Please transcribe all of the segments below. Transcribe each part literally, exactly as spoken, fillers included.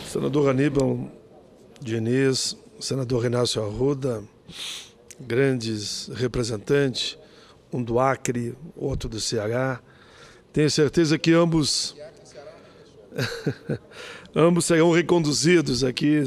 Senador Aníbal Diniz, senador Inácio Arruda, grandes representantes, um do Acre, outro do Ceará. Tenho certeza que ambos, ambos serão reconduzidos aqui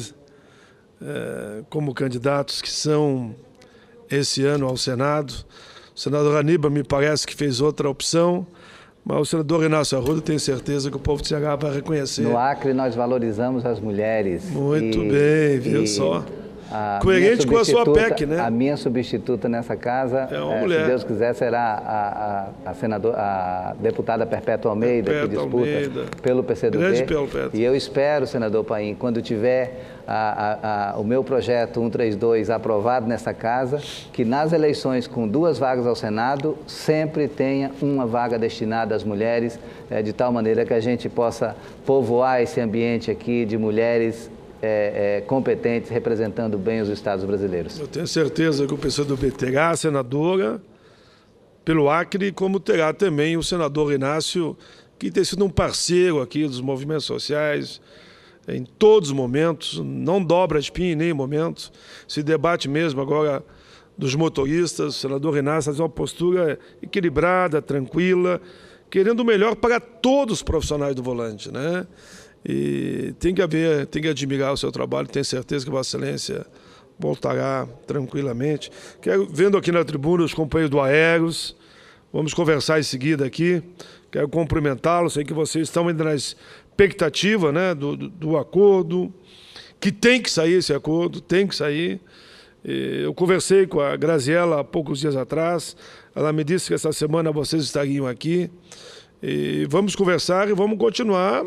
é, como candidatos que são esse ano ao Senado. O senador Aníbal me parece que fez outra opção, mas o senador Inácio Arruda tem certeza que o povo de Ceará vai reconhecer. No Acre nós valorizamos as mulheres. Muito e, bem, viu e só? A coerente com a sua P E C, né? A minha substituta nessa casa, é uma é, mulher. se Deus quiser, será a, a, a, senador, a deputada Perpétua Almeida, Perpétua que disputa Almeida. pelo P C do B. Grande Perpétua. E eu espero, senador Paim, quando tiver a, a, a, o meu projeto cento e trinta e dois aprovado nessa casa, que nas eleições com duas vagas ao Senado, sempre tenha uma vaga destinada às mulheres, é, de tal maneira que a gente possa povoar esse ambiente aqui de mulheres É, é, competentes, representando bem os estados brasileiros. Eu tenho certeza que o P C do B terá a senadora pelo Acre, como terá também o senador Inácio, que tem sido um parceiro aqui dos movimentos sociais em todos os momentos, não dobra a espinha em nenhum momento. Se debate mesmo agora dos motoristas, o senador Inácio faz uma postura equilibrada, tranquila, querendo o melhor para todos os profissionais do volante, né? E tem que haver, tem que admirar o seu trabalho, tenho certeza que Vossa Excelência voltará tranquilamente. Quero, vendo aqui na tribuna os companheiros do Aeros, vamos conversar em seguida aqui, quero cumprimentá-los, sei que vocês estão ainda na expectativa, né, do, do, do acordo, que tem que sair esse acordo, tem que sair. Eu conversei com a Graziela há poucos dias atrás, ela me disse que essa semana vocês estariam aqui, e vamos conversar e vamos continuar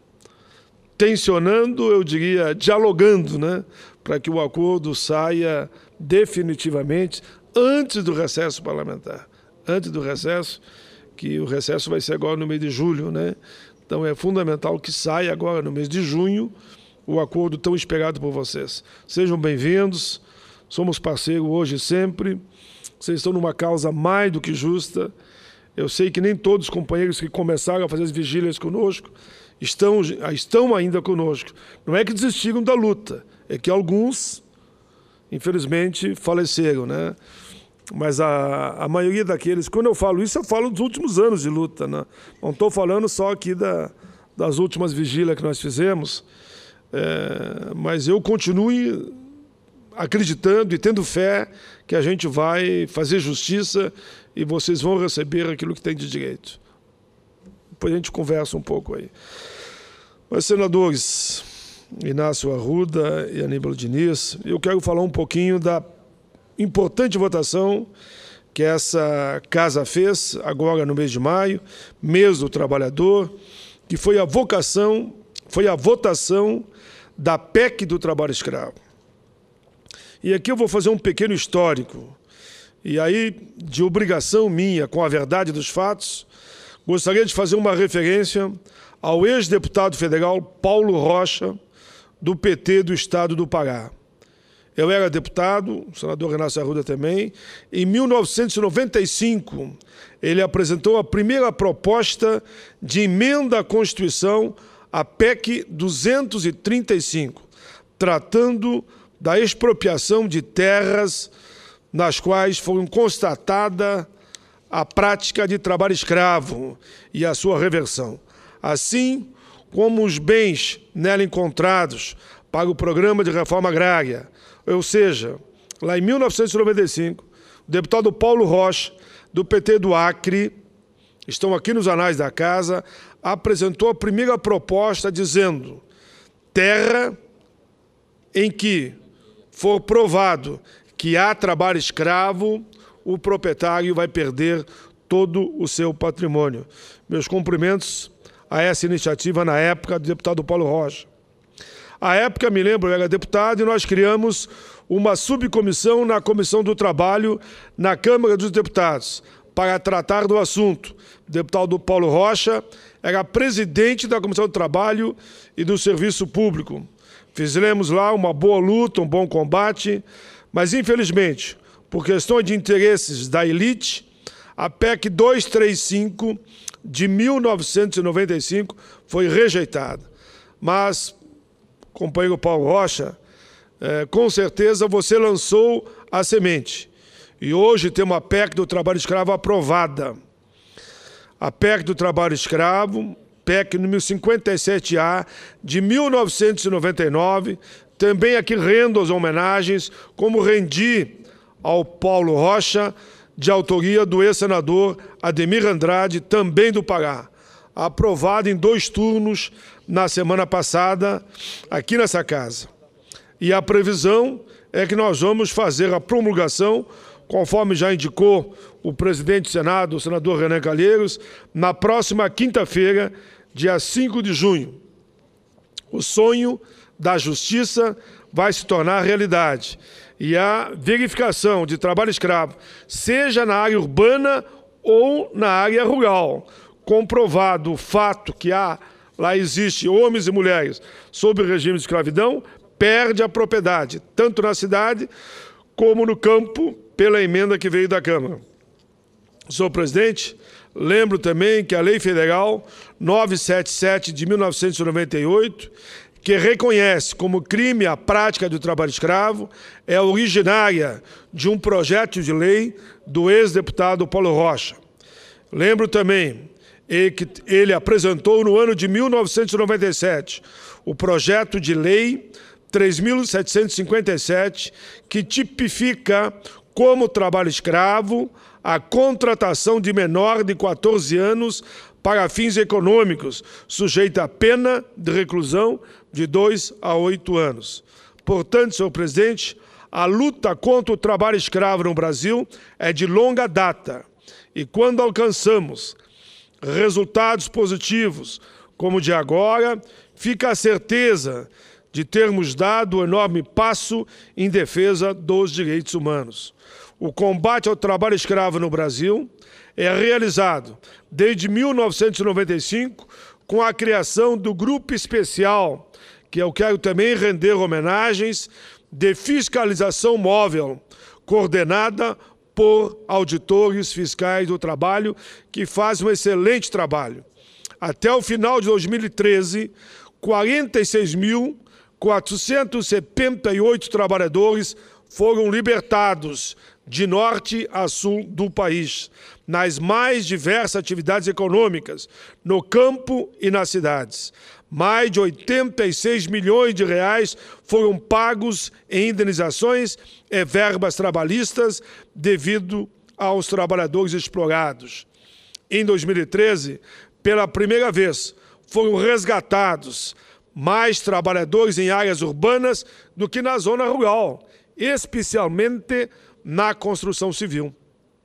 tensionando, eu diria, dialogando, né, para que o acordo saia definitivamente antes do recesso parlamentar. Antes do recesso, que o recesso vai ser agora no mês de julho, né? Então é fundamental que saia agora no mês de junho o acordo tão esperado por vocês. Sejam bem-vindos, somos parceiros hoje e sempre, vocês estão numa causa mais do que justa. Eu sei que nem todos os companheiros que começaram a fazer as vigílias conosco Estão, estão ainda conosco. Não é que desistiram da luta, é que alguns, infelizmente, faleceram, né? Mas a, a maioria daqueles, quando eu falo isso, eu falo dos últimos anos de luta, né? Não estou falando só aqui da, das últimas vigílias que nós fizemos, é, mas eu continuo acreditando e tendo fé que a gente vai fazer justiça e vocês vão receber aquilo que tem de direito. Depois a gente conversa um pouco aí. Mas, senadores Inácio Arruda e Aníbal Diniz, eu quero falar um pouquinho da importante votação que essa casa fez agora no mês de maio, mês do trabalhador, que foi a vocação, foi a votação da P E C do trabalho escravo. E aqui eu vou fazer um pequeno histórico. E aí, de obrigação minha, com a verdade dos fatos, gostaria de fazer uma referência ao ex-deputado federal Paulo Rocha, do P T do Estado do Pará. Eu era deputado, o senador Inácio Arruda também. Em mil novecentos e noventa e cinco, ele apresentou a primeira proposta de emenda à Constituição, a P E C duzentos e trinta e cinco, tratando da expropriação de terras nas quais foram constatada a prática de trabalho escravo e a sua reversão, assim como os bens nela encontrados para o Programa de Reforma Agrária. Ou seja, lá em mil novecentos e noventa e cinco, o deputado Paulo Rocha, do P T do Acre, estão aqui nos anais da casa, apresentou a primeira proposta dizendo: terra em que for provado que há trabalho escravo, o proprietário vai perder todo o seu patrimônio. Meus cumprimentos a essa iniciativa na época do deputado Paulo Rocha. À época, me lembro, eu era deputado e nós criamos uma subcomissão na Comissão do Trabalho na Câmara dos Deputados para tratar do assunto. O deputado Paulo Rocha era presidente da Comissão do Trabalho e do Serviço Público. Fizemos lá uma boa luta, um bom combate, mas, infelizmente, por questões de interesses da elite, a P E C duzentos e trinta e cinco de mil novecentos e noventa e cinco foi rejeitada. Mas companheiro Paulo Rocha, é, com certeza você lançou a semente. E hoje tem uma P E C do trabalho escravo aprovada. A P E C do trabalho escravo, P E C número cinquenta e sete A, de mil novecentos e noventa e nove, também aqui rendo as homenagens, como rendi ao Paulo Rocha, de autoria do ex-senador Ademir Andrade, também do Pará, aprovado em dois turnos na semana passada, aqui nessa casa. E a previsão é que nós vamos fazer a promulgação, conforme já indicou o presidente do Senado, o senador Renan Calheiros, na próxima quinta-feira, dia cinco de junho. O sonho da justiça vai se tornar realidade. E a verificação de trabalho escravo, seja na área urbana ou na área rural, comprovado o fato que há, lá existe homens e mulheres sob o regime de escravidão, perde a propriedade, tanto na cidade como no campo, pela emenda que veio da Câmara. Senhor presidente, lembro também que a Lei Federal novecentos e setenta e sete de mil novecentos e noventa e oito, que reconhece como crime a prática do trabalho escravo, é originária de um projeto de lei do ex-deputado Paulo Rocha. Lembro também que ele apresentou no ano de mil novecentos e noventa e sete o projeto de lei três mil setecentos e cinquenta e sete, que tipifica como trabalho escravo a contratação de menor de quatorze anos para fins econômicos, sujeita a pena de reclusão de dois a oito anos. Portanto, senhor presidente, a luta contra o trabalho escravo no Brasil é de longa data. E quando alcançamos resultados positivos, como o de agora, fica a certeza de termos dado um enorme passo em defesa dos direitos humanos. O combate ao trabalho escravo no Brasil é realizado desde mil novecentos e noventa e cinco com a criação do Grupo Especial, que eu quero também render homenagens, de fiscalização móvel, coordenada por auditores fiscais do trabalho, que fazem um excelente trabalho. Até o final de dois mil e treze, quarenta e seis mil quatrocentos e setenta e oito trabalhadores foram libertados de norte a sul do país, nas mais diversas atividades econômicas, no campo e nas cidades. Mais de oitenta e seis milhões de reais foram pagos em indenizações e verbas trabalhistas devido aos trabalhadores explorados. Em dois mil e treze, pela primeira vez, foram resgatados mais trabalhadores em áreas urbanas do que na zona rural, especialmente na construção civil.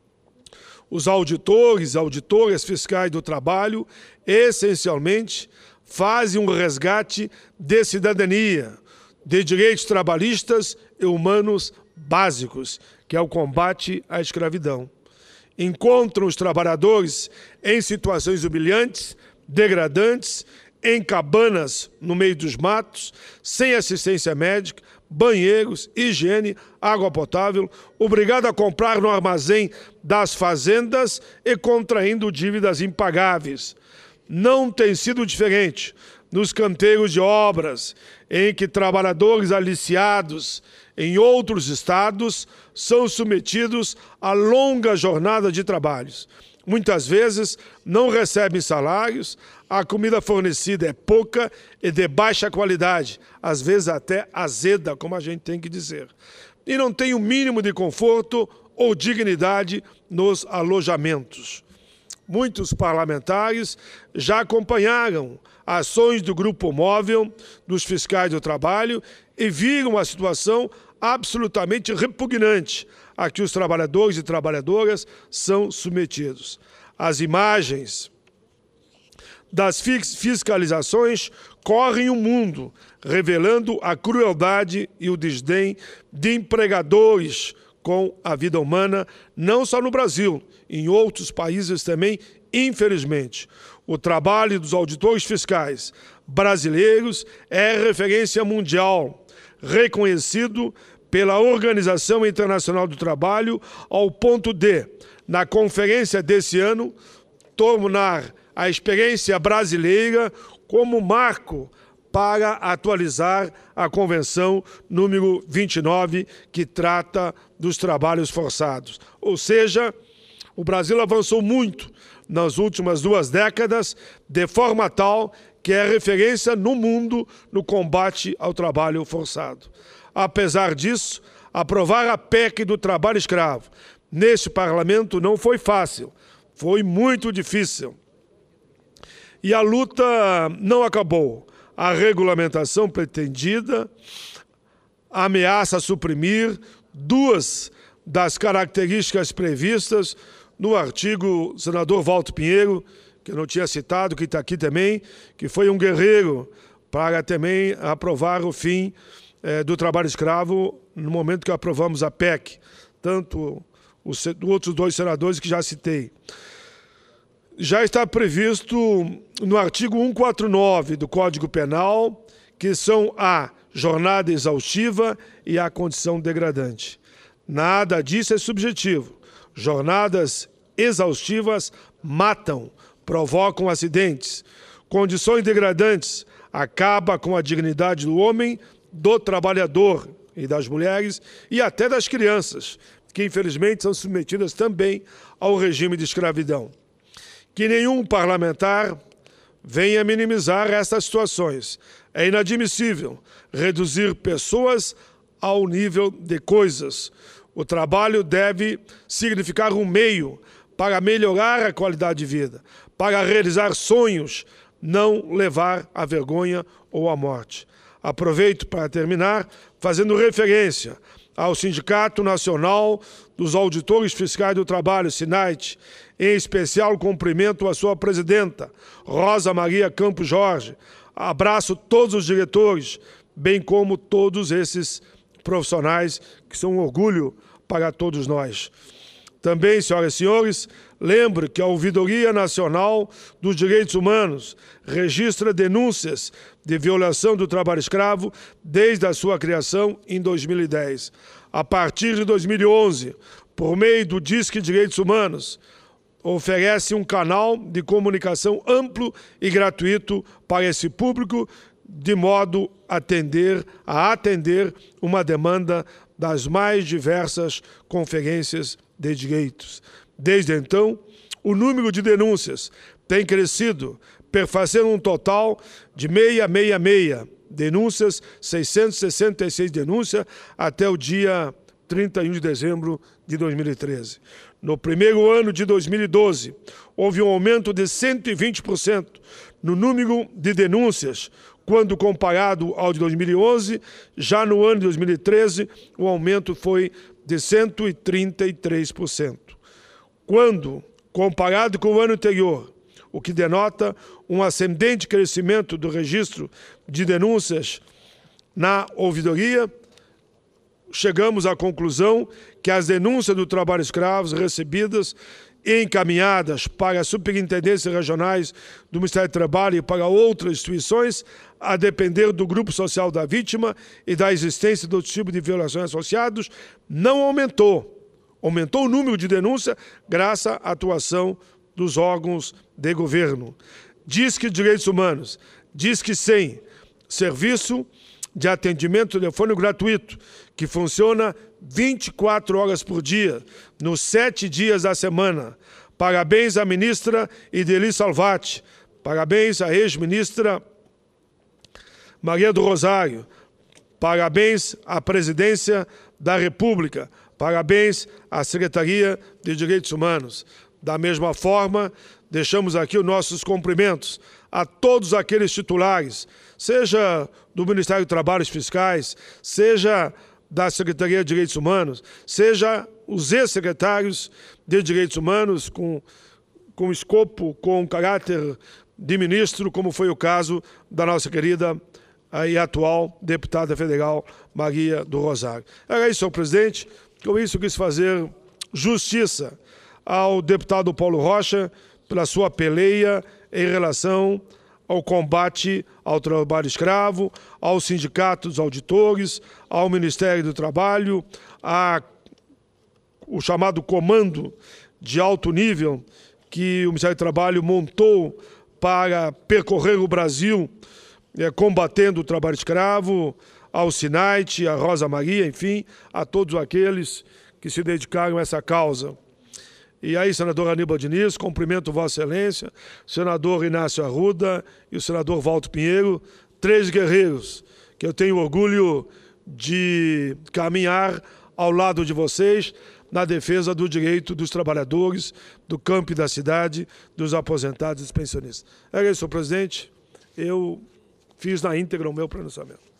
Os auditores e auditoras fiscais do trabalho, essencialmente, fazem um resgate de cidadania, de direitos trabalhistas e humanos básicos, que é o combate à escravidão. Encontram os trabalhadores em situações humilhantes, degradantes, em cabanas no meio dos matos, sem assistência médica, banheiros, higiene, água potável, obrigado a comprar no armazém das fazendas e contraindo dívidas impagáveis. Não tem sido diferente nos canteiros de obras, em que trabalhadores aliciados em outros estados são submetidos a longa jornada de trabalhos. Muitas vezes não recebem salários, a comida fornecida é pouca e de baixa qualidade, às vezes até azeda, como a gente tem que dizer. E não tem o mínimo de conforto ou dignidade nos alojamentos. Muitos parlamentares já acompanharam ações do Grupo Móvel dos Fiscais do Trabalho e viram a situação absolutamente repugnante a que os trabalhadores e trabalhadoras são submetidos. As imagens das fiscalizações correm o mundo, revelando a crueldade e o desdém de empregadores com a vida humana, não só no Brasil, em outros países também, infelizmente. O trabalho dos auditores fiscais brasileiros é referência mundial, reconhecido pela Organização Internacional do Trabalho, ao ponto de, na conferência desse ano, tornar a experiência brasileira como marco para atualizar a Convenção número vinte e nove, que trata dos trabalhos forçados. Ou seja, o Brasil avançou muito nas últimas duas décadas, de forma tal que é referência no mundo no combate ao trabalho forçado. Apesar disso, aprovar a P E C do trabalho escravo neste parlamento não foi fácil, foi muito difícil. E a luta não acabou. A regulamentação pretendida ameaça suprimir duas das características previstas no artigo do senador Walter Pinheiro, que eu não tinha citado, que está aqui também, que foi um guerreiro para também aprovar o fim eh, do trabalho escravo no momento que aprovamos a P E C, tanto os outros dois senadores que já citei. Já está previsto no artigo cento e quarenta e nove do Código Penal, que são a jornada exaustiva e a condição degradante. Nada disso é subjetivo. Jornadas exaustivas matam, provocam acidentes. Condições degradantes acabam com a dignidade do homem, do trabalhador e das mulheres e até das crianças, que infelizmente são submetidas também ao regime de escravidão. Que nenhum parlamentar venha minimizar essas situações. É inadmissível reduzir pessoas ao nível de coisas. O trabalho deve significar um meio para melhorar a qualidade de vida, para realizar sonhos, não levar à vergonha ou à morte. Aproveito para terminar fazendo referência ao Sindicato Nacional dos Auditores Fiscais do Trabalho, SINAIT, em especial cumprimento a sua presidenta, Rosa Maria Campos Jorge. Abraço todos os diretores, bem como todos esses profissionais que são um orgulho para todos nós. Também, senhoras e senhores, lembro que a Ouvidoria Nacional dos Direitos Humanos registra denúncias de violação do trabalho escravo desde a sua criação em dois mil e dez. A partir de dois mil e onze, por meio do Disque Direitos Humanos, oferece um canal de comunicação amplo e gratuito para esse público, de modo a atender, a atender uma demanda das mais diversas conferências de direitos. Desde então, o número de denúncias tem crescido, perfazendo um total de seiscentos e sessenta e seis denúncias, seiscentas e sessenta e seis denúncias, até o dia trinta e um de dezembro de dois mil e treze. No primeiro ano de dois mil e doze, houve um aumento de cento e vinte por cento no número de denúncias, quando comparado ao de dois mil e onze. Já no ano de dois mil e treze, o aumento foi de cento e trinta e três por cento. Quando comparado com o ano anterior, o que denota um ascendente crescimento do registro de denúncias na ouvidoria, chegamos à conclusão que as denúncias do trabalho escravo recebidas e encaminhadas para as superintendências regionais do Ministério do Trabalho e para outras instituições, a depender do grupo social da vítima e da existência do tipo de violações associados, não aumentou. Aumentou o número de denúncias graças à atuação dos órgãos de governo. Disque Direitos Humanos, Disque cem, serviço de atendimento telefônico gratuito, que funciona vinte e quatro horas por dia, nos sete dias da semana. Parabéns à ministra Ideli Salvati, parabéns à ex-ministra Maria do Rosário, parabéns à presidência da República, parabéns à Secretaria de Direitos Humanos. Da mesma forma, deixamos aqui os nossos cumprimentos a todos aqueles titulares, seja do Ministério do Trabalho e Fiscais, seja da Secretaria de Direitos Humanos, seja os ex-secretários de Direitos Humanos com, com escopo, com caráter de ministro, como foi o caso da nossa querida e atual deputada federal Maria do Rosário. Era isso, senhor presidente. Com isso, quis fazer justiça ao deputado Paulo Rocha pela sua peleia em relação ao combate ao trabalho escravo, ao Sindicato dos Auditores, ao Ministério do Trabalho, a, o chamado comando de alto nível que o Ministério do Trabalho montou para percorrer o Brasil é, combatendo o trabalho escravo, ao Sinaite, a Rosa Maria, enfim, a todos aqueles que se dedicaram a essa causa. E aí, senador Aníbal Diniz, cumprimento Vossa Excelência, senador Inácio Arruda e o senador Walter Pinheiro, três guerreiros que eu tenho orgulho de caminhar ao lado de vocês na defesa do direito dos trabalhadores, do campo e da cidade, dos aposentados e dos pensionistas. Era isso, senhor presidente. Eu fiz na íntegra o meu pronunciamento.